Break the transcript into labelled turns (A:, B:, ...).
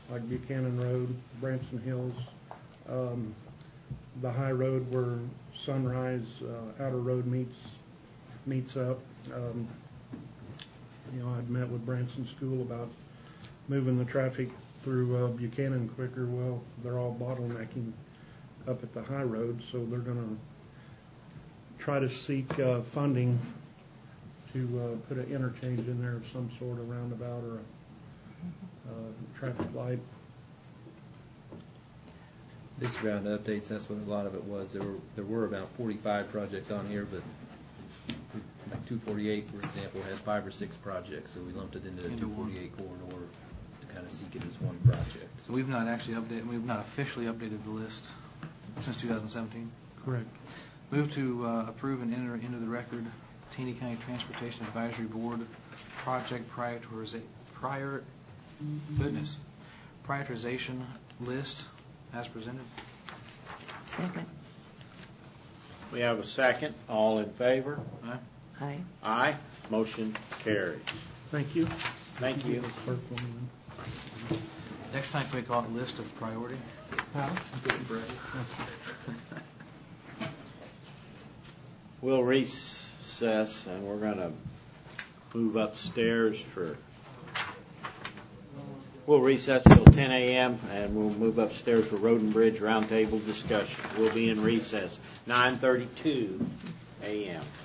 A: like Buchanan Road, Branson Hills, the high road where Sunrise Outer Road meets up. I'd met with Branson School about moving the traffic through Buchanan quicker. Well, they're all bottlenecking up at the high road, so they're going to try to seek funding to put an interchange in there of some sort, a roundabout or a traffic light.
B: This round of updates, that's what a lot of it was. There were about 45 projects on here, but like 248, for example, had 5 or 6 projects, so we lumped it into the 248 corridor to kind of seek it as one project.
C: So we've not actually updated, we've not officially updated the list since 2017?
A: Correct.
C: Move to approve and enter into the record Taney County Transportation Advisory Board project prioritization list as presented.
D: Second.
E: We have a second. All in favor?
C: Aye.
D: Aye.
E: Aye. Motion carries.
A: Thank you.
E: Thank you.
C: Next time, can we call it list of priority?
E: We'll recess, and we're going to move upstairs We'll recess till 10 a.m., and we'll move upstairs for Road and Bridge Roundtable discussion. We'll be in recess, 9:32 a.m.